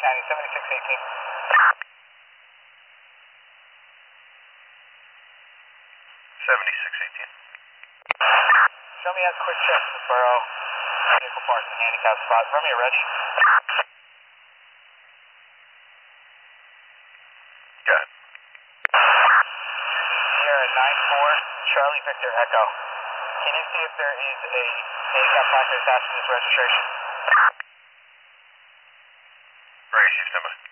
County, 7618. Show me a quick check to Borough vehicle parked in the handicap spot. Romeo, ready? Good. Sierra 94, Charlie Victor Echo. Can you see if there is a handicap placard attached to this registration? Right, Chief, stand by.